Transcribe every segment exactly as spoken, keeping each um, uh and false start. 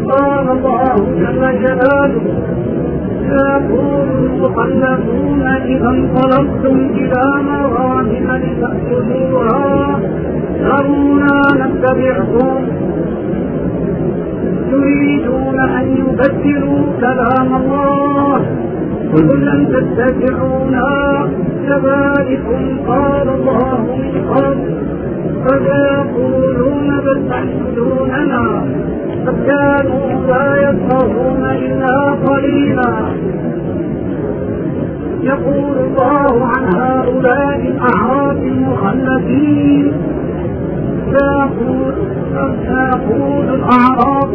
قال الله جل جلاله سيقول المخلفون إذا انطلقتم إلى مغانم لتأخذوها ذرونا نتبعكم يريدون أن يبدلوا كلام الله قل لن تتبعونا كذلكم قال الله من قبل فسيقولون بل تحسدوننا قد كانوا لا يفقهون إلا قليلا. يقول الله عن هؤلاء الأعراب المخلفين سيقول سيقول الأعراب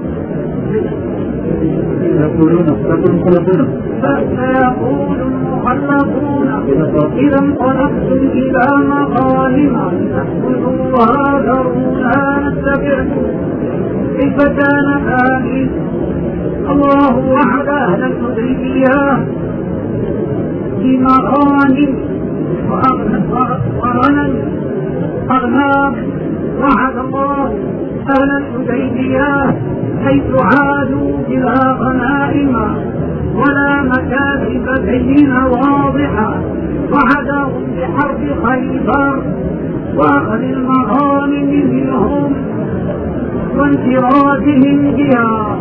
يقولون سيقولون فسيقول المخلفون إذا انطلقتم إلى مغانم تأخذوها ذرونا نتبعكم كيف كان ذلك؟ الله وعد أهل الحديبية بمغانم وغنم أغنام. وعد الله أهل الحديبية حيث عادوا بلا غنائم ولا مكاسب بينة واضحة، وعدهم بحرب خيبر وأخذ المغانم منهم وانفرادهم بها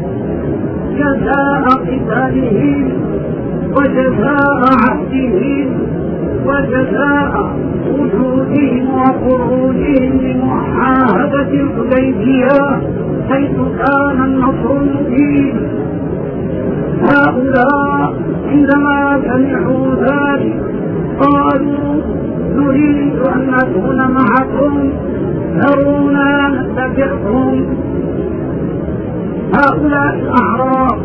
جزاء قتالهم وجزاء عهدهم وجزاء وجودهم وخروجهم لمعاهدة الحديبية حيث كان النصر مبين. هؤلاء عندما سمعوا ذلك قالوا نريد أن نكون معكم ذرونا نتبعكم. هؤلاء الأعراب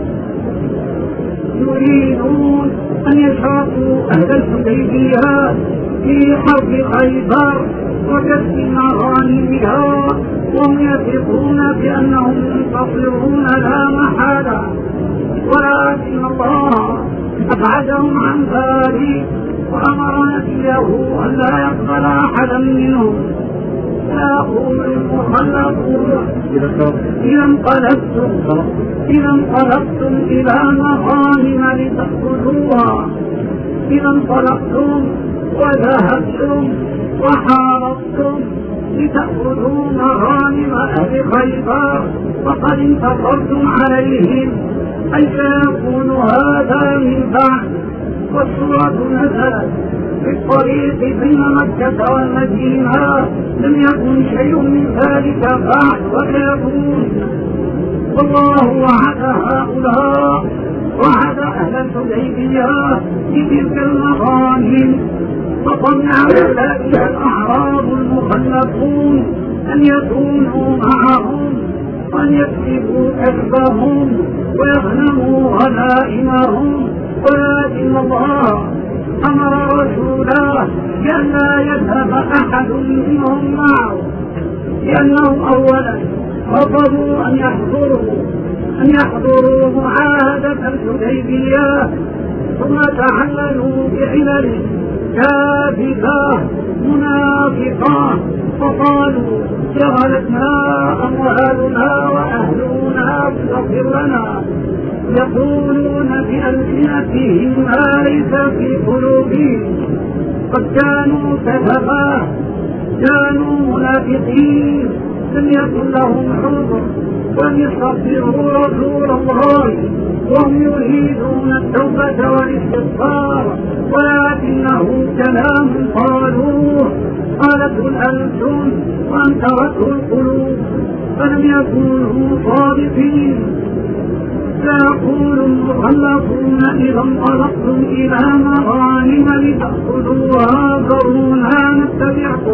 يريدون أن يشاركوا أهل الحديبية في حرب خيبر وكسب مغانمها وهم يثقون بأنهم ينتصرون لا محالة، ولكن الله أبعدهم عن ذلك وأمر نبيه أن لا يقبل أحدا منهم. فيقول المخلفون إذا انقلبتم إذا انقلبتم إلى مغانم لتأخذوها إذا انطلقتم وذهبتم وحاربتم لتأخذوا مغانم أهل خيبر وقد انتصرتم عليهم، أي سيكون هذا من بعد. والسورة نزلت في الطريق بين مكة والمدينة لم يكن شيء من ذلك بعد وسيكون. والله وعد هؤلاء وعد أهل الحديبية بتلك المغانم، فطمع أولئك الأعراب المخلفون أن يكونوا معهم وأن يكسبوا كسبهم ويغنموا غنائمهم، ولكن الله أمر رسوله بأن لا يذهب أحد منهم معه، لأنهم أولا رفضوا أن يحضروا أن يحضروا معاهدة الحديبية ثم تعللوا بعلل كاذبة منافقة وقالوا شغلتنا أموالنا وأهلنا فاغفر لنا. يقولون بألسنتهم ما ليس في قلوبهم، قد كانوا كذبا كانوا منافقين لم يكن لهم عذر وأن يستغفروا رسول الله وهم يريدون التوبة والاستغفار، ولكنه كلام قالوه قالته الألسن وأنكرته القلوب فلم يكونوا صادقين. سيقول المخلفون إذا انطلقتم إلى مغانم لتأخذوها ذرونا نتبعكم.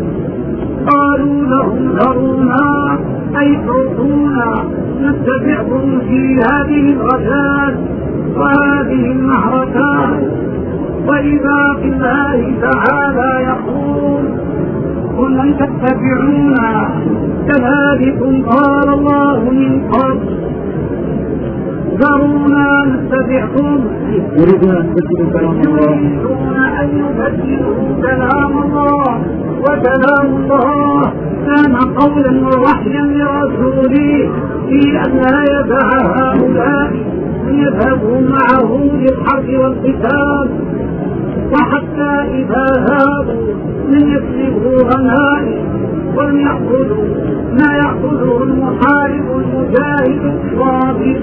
قالوا لهم ذرونا أي اتركونا نتبعكم في هذه الغزات وهذه المعركات. وإذا بالله تعالى يقول قل لن تتبعونا كذلكم قال الله من قبل ذرونا نتبعكم. يريدون أن يبدلوا كلام الله يريدون أن يبدلوا كلام الله، وكلام الله كان قولا ووحيا لرسوله في أن لا يدع هؤلاء أن يذهبوا معه للحرب والقتال، وحتى إذا ذهبوا من يسلبوا غنائم ولم يأخذوا ما يأخذه المحارب المجاهد الصابر.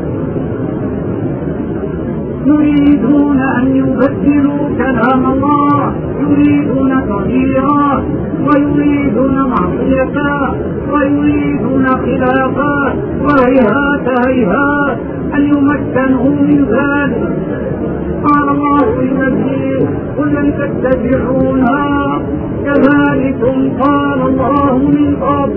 يريدون أن يبدلوا كلام الله، يريدون تغييرا ويريدون معصية ويريدون خلافا، وهيهات هيهات أن يمكنوا من ذلك. قال الله لنبيه: قل لن تتبعونا كذلكم قال الله من قبل،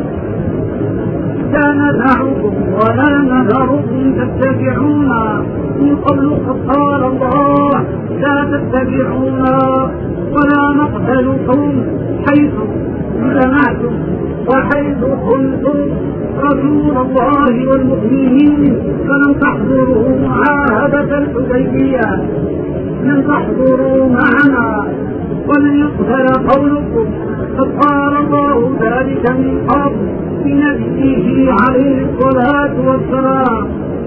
لا نذركم ولا نذركم تتبعونا من قبل قد قال الله لا تتبعونا ولا نقبلكم حيث جمعتم وحيث كنتم رسول الله والمؤمنين فلم تحضروا معاهدة الحديبية، لن تحضروا معنا ولن يقبل قولكم قد قال الله ذلك من قبل بنبيه عليه الصلاة والسلام.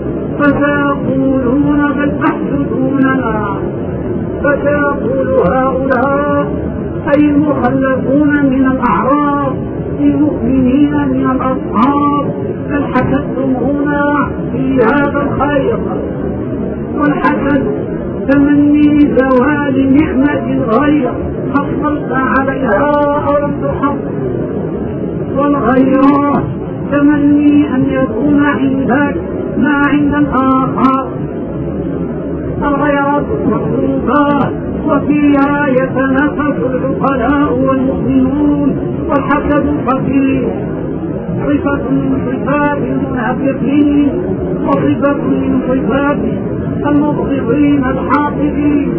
فسيقولون بل تحسدوننا، فسيقول هؤلاء أي المخلفون من الأعراب المؤمنين من الأصحاب بل حسدتمونا في هذا الخير. والحسد تمني زوال نعمة الغير حصلت عليها أو لم تحصل، والغيرة تمني أن يكون عندك ما عند الآخر. الغيرة مطلوبة وفيها يتنافس العقلاء والمؤمنون، والحسد خفيف صفة من صفات المنافقين وصفة من صفات المبغضين الحاقدين.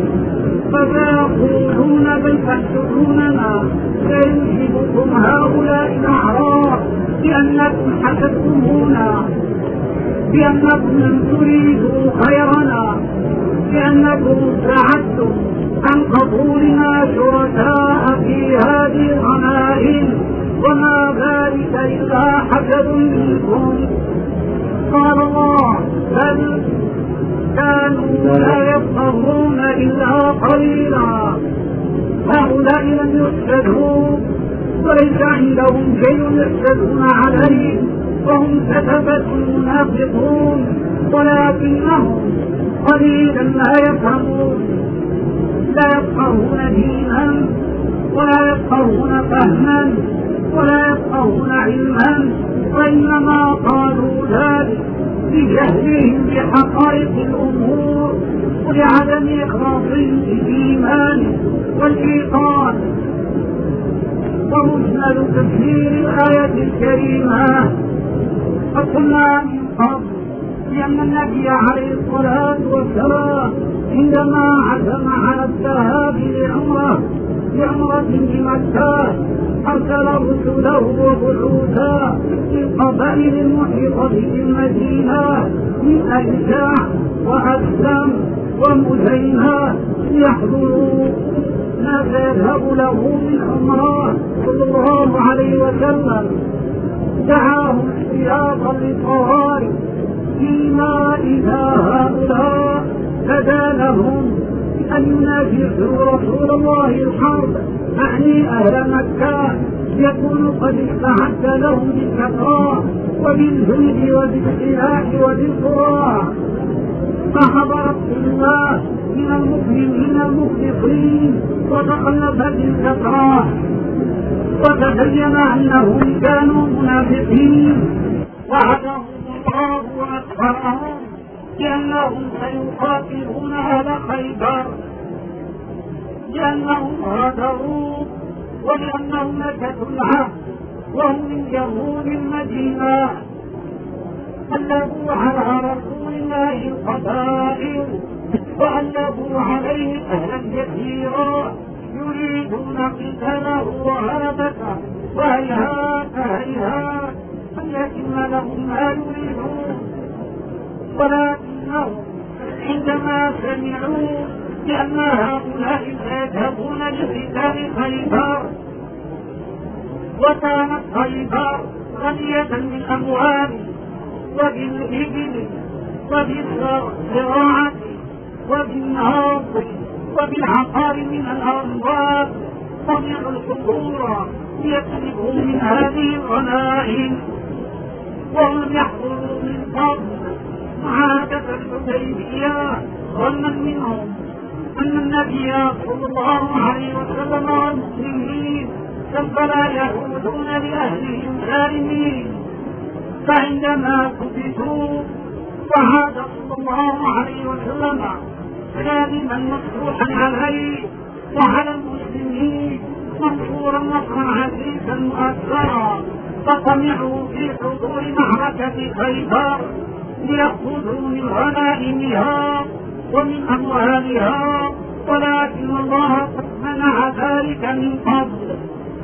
فسيقولون بل تحسدوننا، سينشدكم هؤلاء الأعراب بأنكم حسدتمونا، بأنكم لم تريدوا خيرنا، بأنكم ابتعدتم عن قبولنا شركاء في هذه الغنائم، وما ذلك إلا حسد منكم. قال الله: بل كانوا لا يفقهون إلا قليلا. هؤلاء لم يحسدوا وليس عندهم شيء يحسدون عليه، وهم كتبة منافقون، ولكنهم قليلا ما يفهمون، لا يفقهون دينا ولا يفقهون فهما ولا يفقهون علما، وإنما قالوا ذلك لجهلهم بحقائق الأمور ولعدم إخلاصهم في الإيمان والإيقان. ومجمل تفسير الآية الكريمة قد قلنا من قبل لأن النبي عليه الصلاة والسلام عندما عزم على الذهاب لعمرة لعمرة بمكة أرسل رسله وبعوثا للقبائل المحيطة بالمدينة من أجزاع وأسلم ومزينة ليحضروا ما سيذهب له من عمره صلى الله عليه وسلم. دعاهم احتياطا للطوارئ فيما إذا هؤلاء بدا لهم أن ينافسوا رسول الله الحرب، أعني أهل مكة، يكون قد استعد لهم بالكثرة وبالجند وبالسلاح وبالقراء. فحضر الله من المؤمنين المخلصين وتخلف بالكثرة، وتبين أنهم كانوا منافقين، وعدهم الله وأكبرهم لأنهم سيقاتلون أهل خيبر، لأنهم غادروا ولأنهم نكثوا العهد وهم من يهود المدينة. قلبوا على رسول الله القبائل وألبوا عليه أهلا كثيرا يريدون قتاله وهربته، وهيهات هيهات أن يتم لهم ما يريدون. ولكنهم عندما سمعوا بأن هؤلاء سيذهبون لقتال خيبر، وكانت خيبر غنية بالأموال وبالإبل وبالزراعة وبالنهض وبالعقار من الأموال طمعوا الحضور ليطلبوا من هذه الغنائم وهم يحضروا من قبل معاهدة الحديبية ظنا منهم أن النبي صلى الله عليه وسلم والمسلمين سوف لا يعودون لأهلهم سالمين، فعندما كبتوا وعاد صلى الله عليه وسلم سالما مفتوحا عليه وعلى المسلمين منصورا نصرا عزيزا مؤثرا، فطمعوا في حضور معركة خيبر ليأخذوا من غنائمها ومن أموالها، ولكن الله قد منع ذلك من قبل،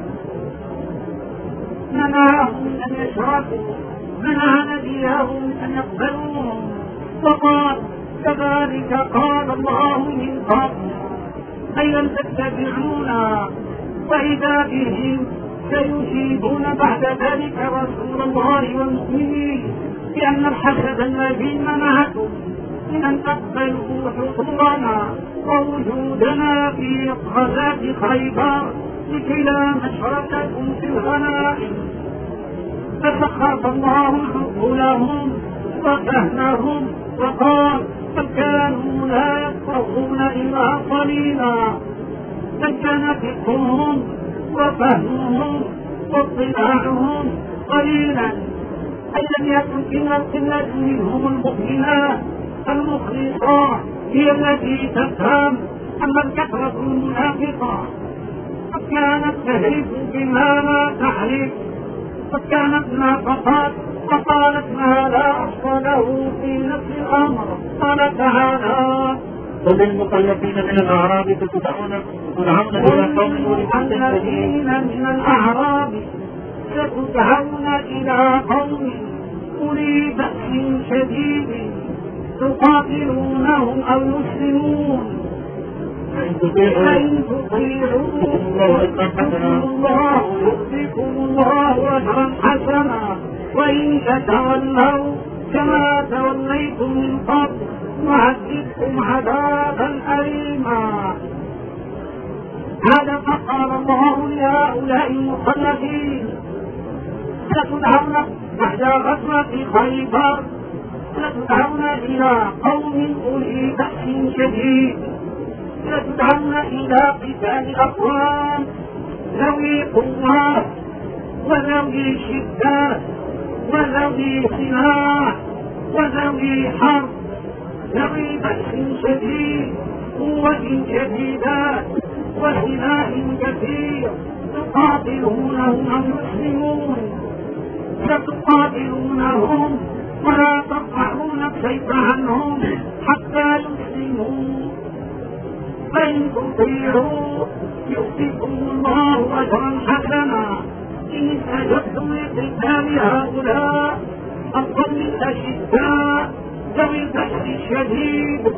منعهم أن يشركوا، منع نبيهم أن يقبلوهم، وقال كذلك قال الله من قبل أي لم تتبعونا، وإذا بهم سيجيبون بعد ذلك رسول الله والمؤمنين بأن الحسد الذي منعكم من أن تقبلوا حضورنا ووجودنا في غزاة خيبر لكي لا نشرككم في الغنائم، فسخط الله عقولهم وفهمهم وقال بل كانوا لا يفقهون إلا قليلا، بل كان فقههم وفهمهم واطلاعهم قليلا، أي لم يكن إلا القلة منهم المؤمنات المخلصات هي التي تفهم، أما الكثرة المنافقة قد كانت تهرب بما لا تحرف، قد كانت نافقات فقالت ما لا أصل له في نفس الأمر. قال تعالى وللمخلفين من الأعراب تدعون تدعون إلى قوم الذين من الأعراب ستدعون إلى قوم أولي بأس شديد تقاتلونهم أو يسلمون، فإن تطيعوا الله يؤتكم الله أجرا حسنا، وإن تتولوا كما توليتم من قبل نعذبكم عذابا أليما. هذا فقال الله لهؤلاء المخلفين ستدعون بعد غزوة خيبر ستدعون إلى قوم أولي بأس شديد، ستدعون إلى قتال أقوام ذوي قوة وذوي شدة وذوي سلاح وذوي حرب، ذوي بأس شديد قوة شديدة وسلاح كثير تقاتلونهم أو يسلمون، ستقاتلونهم ولا ترفعون السيف عنهم حتى يسلموا، فإن تطيعوا يؤتكم الله أجرا حسنا إن استجبتم لقتال هؤلاء القوم الأشداء ذوي البأس الشديد،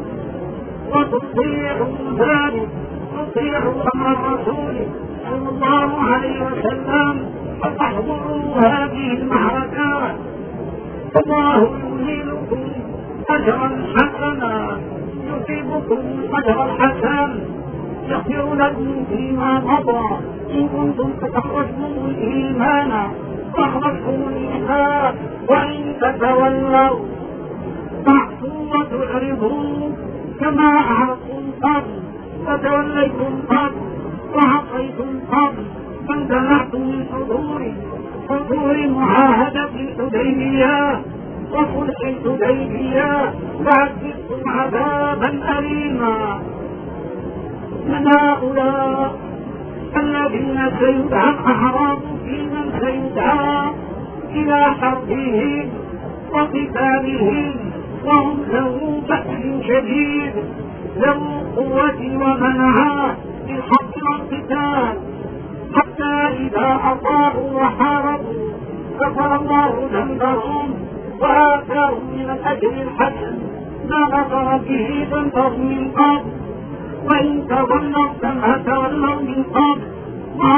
وتطيعوا ذلك تطيعوا أمر الرسول صلى الله عليه وسلم فتحضروا هذه المعركات، الله يوليكم أجرا حسنا يصيبكم الأجر الحسن يغفر لكم فيما مضى إن كنتم تخرجتم الإيمان واخرجتم الإسلام، وإن تتولوا تعصوا وتعرضوا كما أعرضتم قبل وتوليتم قبل وعصيتم قبل فامتنعتم من حضور حضور معاهدة الحديبية وصلح الحديبية وعذبتم عذابا أليما. من هؤلاء الذين سيدعى الأعراب في من سيدعى إلى حربهم وقتالهم وهم ذو بأس شديد ذو قوة ومنعة للحق والقتال، حتى إذا أطاعوا وحاربوا غفر الله ذنبهم وآتاهم من الأجر الحسن ما غفر به ذنبهم من قبل، وإن تولوا كما تولوا من قبل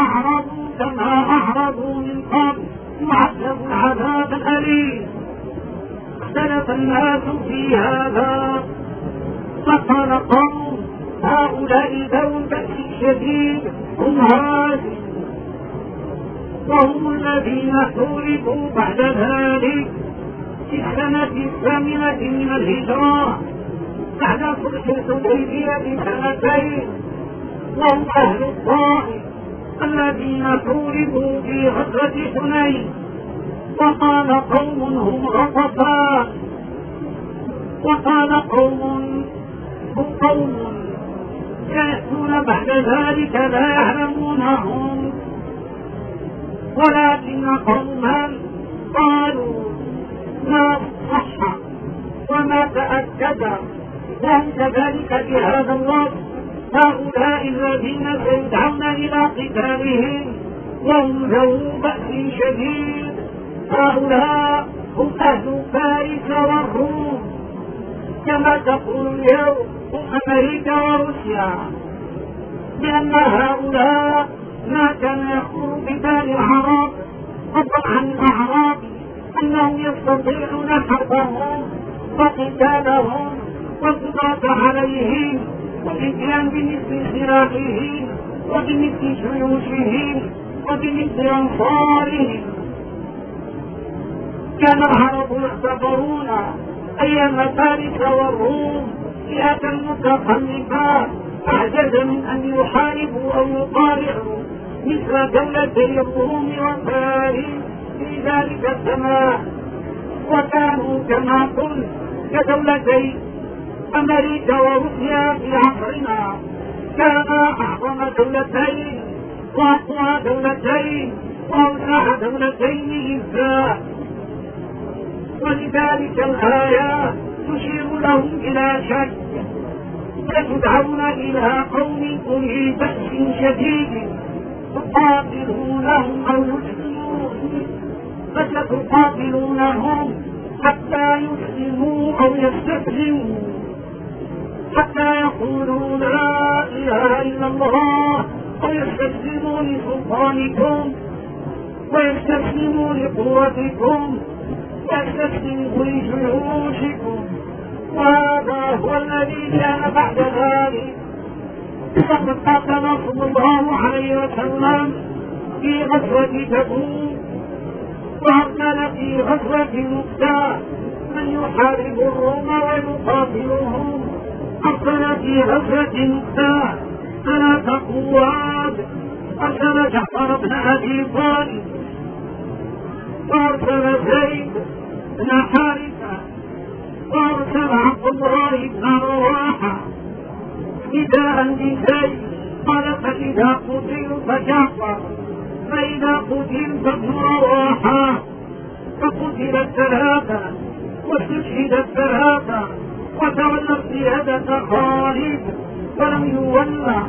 وأعرضوا كما أعرضوا من قبل يعذبوا العذاب الأليم. فاختلف الناس في هذا، فقال قوم هؤلاء ذو بأس شديد هم هذه، وهم الذين حولوا بعد ذلك في السنة الثامنة من الهجرة بعد صلح الحديبية بسنتين، وهم أهل الطائف الذين حولوا في غزوة حنين. وقال قوم هم غطفان، وقال قوم هم قوم يأتون بعد ذلك لا يعلمونهم، ولكن قوما قالوا ما صح وما تأكد وهم كذلك بهذا اللفظ هؤلاء الذين سيدعون إلى قتالهم وهم ذو بأس شديد، هؤلاء هم أهل فارس والروم كما تقول اليوم هم أمريكا وروسيا، لأن هؤلاء ما كان يخطر ببال العرب فضلا عن الأعراب أنهم يستطيعون حربهم وقتالهم والقضاء عليهم والإتيان بمثل سلاحهم وبمثل جيوشهم وبمثل أنصارهم. كان العرب يعتبرون أيام فارس والروم فئة متخلفة أعجز من أن يحاربوا أو يقارعوا مثل دولتي الروم وفارس في ذلك الزمان، وكانوا كما قلت كدولتي أمريكا وروسيا في عصرنا، كانا أعظم دولتين وأقوى دولتين وأوسع دولتين إذا، ولذلك الآيات تشير لهم إلى شيء، فتدعون إلى قوم أولي بأس شديد تقاتلونهم أو يسلمون، فستقاتلونهم حتى يسلموا أو يستسلموا، حتى يقولوا لا إله إلا الله ويستسلموا لسلطانكم ويستسلموا لقوتكم ويستسلموا لجيوشكم. وهذا هو الذي كان بعد ذلك. فقد قاتل صلى الله عليه وسلم في غزوة تبوك، وأرسل في غزوة مؤتة من يحارب الروم ويقاتلهم، أرسل في غزوة مؤتة ثلاث قوات، أرسل جعفر بن أبي طالب وأرسل زيد بن حارثة وأرسل عبد الله بن رواحة فداء لزيد، قال فإذا قتل فجعفر فإذا قتل فابن رواحة، فقتل الثلاثة واستشهد الثلاثة وتولى القيادة خالد ولم يولى.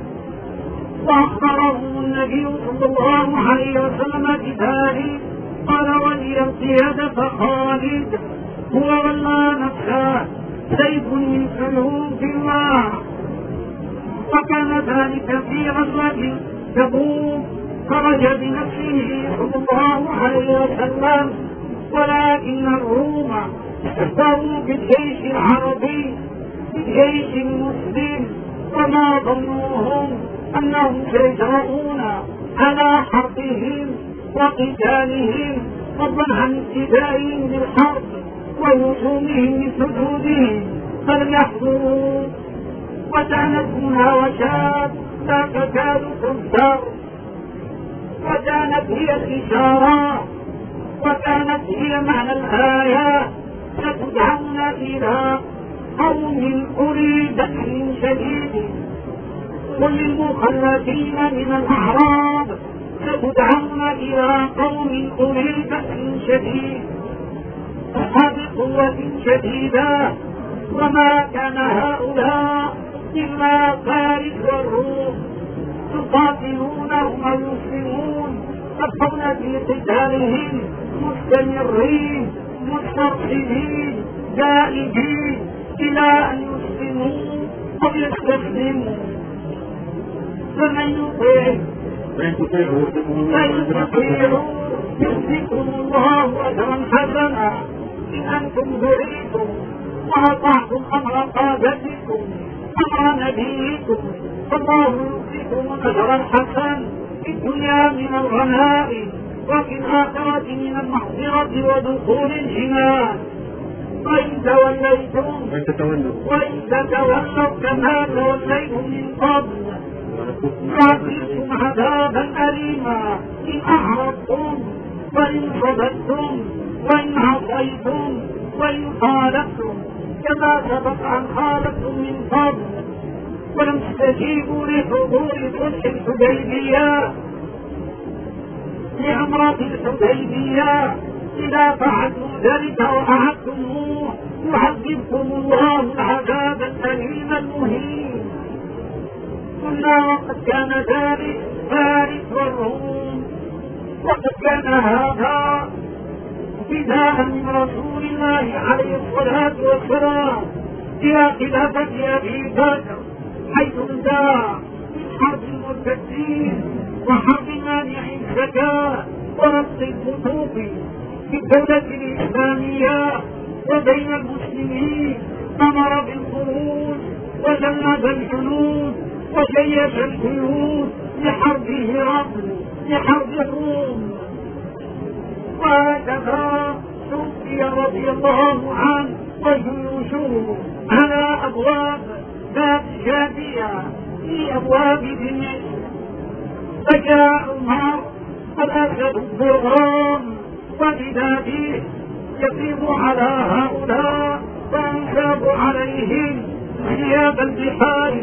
وأخبرهم النبي صلى الله عليه وسلم بذلك، قال ولي القيادة خالد هو ولى نفسه سيف من سيوف الله. وكان ذلك في غزوة تبوك، خرج بنفسه صلى الله عليه وسلم، ولكن الروم استهزأوا بالجيش العربي بالجيش المسلم، وما ظنوهم أنهم سيجرؤون على حربهم وقتالهم فضلا عن ابتدائهم للحرب وهجومهم لسجودهم، فلم يحضروا. وكانت مناوشات لا تكاد تنكر، وكانت هي الإشارة، وكانت هي معنى الآية، ستدعون إلى قوم أولي بأس شديد. قل للمخلفين من الأعراب ستدعون إلى قوم أولي بأس شديد أصحاب قوة شديدة، وما كان هؤلاء إلا فارس والروم يقاتلونهم ويسلمون، يبقون في قتالهم مستمرين مسترسلين جائبين إلى أن يسلموا أو يستسلموا. فمن يطيع فإن تطيعوا يؤتكم الله أجرا حسنا إن أنتم دعيتم وأطعتم أمر قادتكم أمر نبيكم فالله يؤتيكم أجرا حسنا في الدنيا من الغنائم وفي الآخرة من المغفرة ودخول الجنان. وإن توليتم وإن تتولوا كما توليتم من قبل يعذبكم عذابا أليما إن أعرضتم وإن صددتم وإن عصيتم وإن خالفتم كما سبق أن خالفتم من قبل ولم تستجيبوا لحضور صلح الحديبية لعمرة الحديبية إذا فعلتم ذلك وأعدتموه يعذبكم الله العذاب الأليم المهين. قلنا وقد كان ذلك فارس والروم وقد كان هذا ابتداء من رسول الله عليه الصلاة والسلام إلى خلافة أبي بكر حيث انتهى من حرب المرتدين وحرب مانع الزكاة وربط الخطوط في الدولة الإسلامية وبين المسلمين أمر بالخروج وجلد الجنود وجيش الجنود لحرب هرقل لحرب الروم. وهكذا توفي رضي الله عنه وجيوشه على أبواب باب الشافية في أبواب دمشق فجاء عمر الأسد الضرام وبذاته يفيض على هؤلاء وينساب عليهم ثياب البحار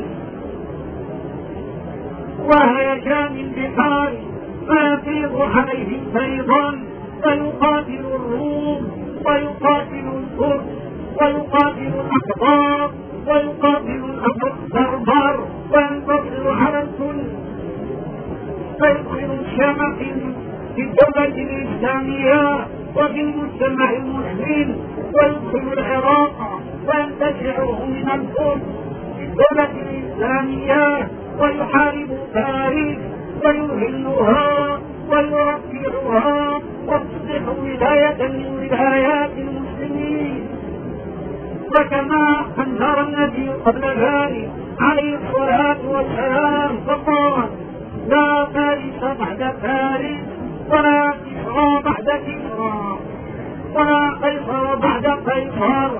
وهيجان البحار فيفيض عليهم فيضا ويقاتل الروم ويقاتل الفرس ويقاتل الأحبار ويقاتل البربر وينتصر على الكل فيدخل الشام في الدولة الإسلامية وفي المجتمع المسلم ويدخل العراق وينتشعه من الفرس في الدولة الإسلامية ويحارب فارس ويهلها ويرفعها وتصبح ولاية من ولايات المسلمين. وكما أنذر النبي قبل ذلك عليه الصلاة والسلام فقال لا فارس بعد فارس ولا كسرى بعد كسرى ولا قيصر بعد قيصر.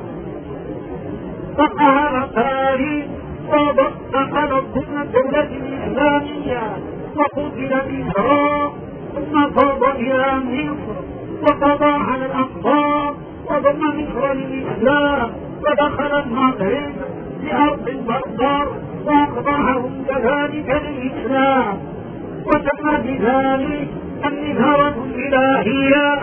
فقهر فارس ودخل ضمن الدولة الإسلامية وقتل كسرى ثم فاض إلى مصر وقضى على الأقطار وضم مصر للإسلام ودخل المغرب لأرض البربر وأخضعهم كذلك للإسلام وتم بذلك النذارة الإلهية.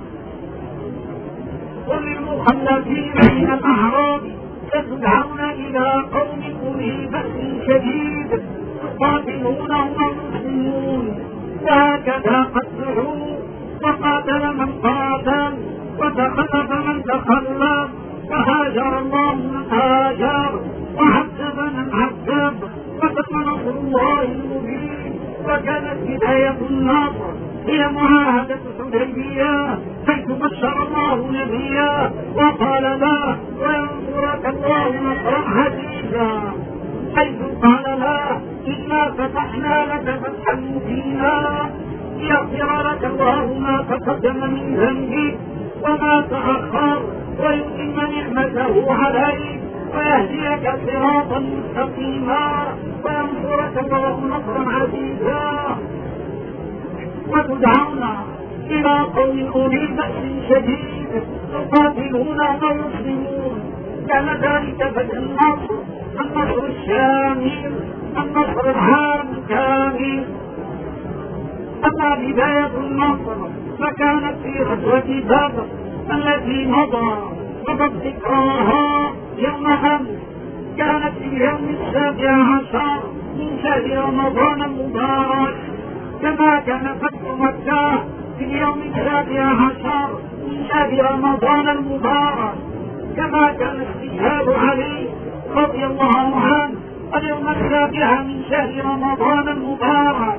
وللمخلفين من الأعراب ستدعون إلى قوم أولي بأس شديد يقاتلونهم المسلمون وهكذا قد دعوا وقاتل من قاتل وتخلف من تخلف وهاجر الله من هاجر وعذب من عذب وتم نصر الله المبين. وكانت بداية النصر هي معاهدة الحديبية حيث بشر الله نبيه وقال له وينصرك الله نصرا عزيزا حيث قال له إنا فتحنا لك فتحا مبينا ليغفر لك الله ما تقدم من ذنبك وما تأخر ويتم نعمته عليك ويهديك صراطا مستقيما وينصرك الله نصرا عزيزا. وتدعون إلى قوم أولي بأس شديد يقاتلون ويسلمون. كان ذلك بدء النصر النصر الشامل النصر العام كامل. أما بداية النصر فكانت في غزوة بدر التي مضى وقد ذكراها يوم أمس كانت في اليوم السابع عشر من شهر رمضان المبارك كما كان فتح مكة في اليوم السابع عشر من شهر رمضان المبارك كما كان استشهاد علي رضي الله عنه اليوم السابع من شهر رمضان المبارك.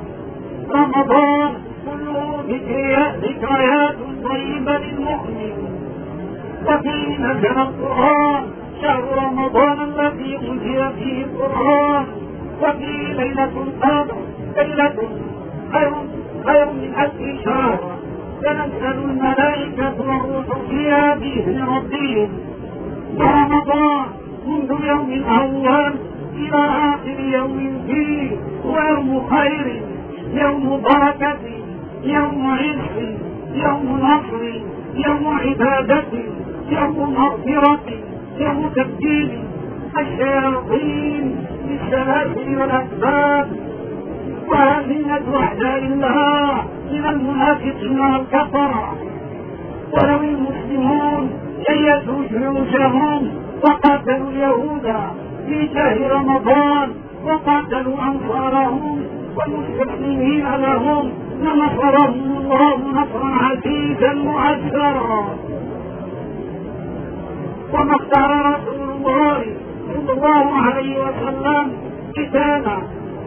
رمضان كله ذكريات طيبة للمؤمن فيه نزل القرآن شهر رمضان الذي أنزل فيه القرآن وفيه ليلة القدر ليلة خير خير من ألف شهر تنزل الملائكة والروح فيها بإذن ربهم ورمضان منذ يوم الأول إلى آخر يوم فيه هو يوم خير يوم بركة يوم عز يوم نصر يوم عبادة يوم مغفرة يوم تبديل الشياطين بالسلاسل والأسباب وهزيمة أعداء الله من المنافقين والكفرة ولو المسلمون جيشوا جيوشهم وقاتلوا اليهود في شهر رمضان وقاتلوا أنصارهم والمستسلمين لهم لنصرهم الله نصرا عزيزا مؤثرا. وما اختار رسول الله صلى الله عليه وسلم قتالا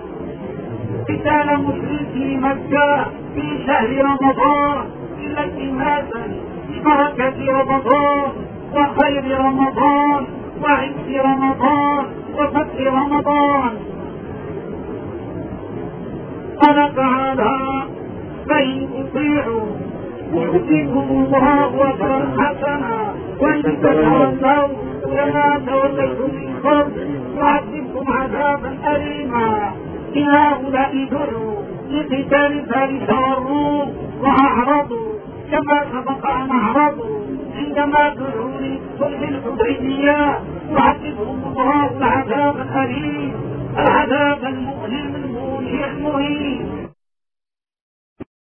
قتال مشركي مكة في شهر رمضان إلا التماسا ببركة رمضان وخير رمضان وعز رمضان وفتح رمضان. قال تعالى فإن تطيعوا يؤتيكم الله أجرا حسنا وإن تتولوا كما توليتم من قبل يعذبكم عذابا أليما. إن هؤلاء دعوا لقتال فارس والروم وأعرضوا كما سبق أن أعرضوا عندما دعوا لصلح الحديبية يعذبهم الله العذاب الأليم العذاب المؤلم المهين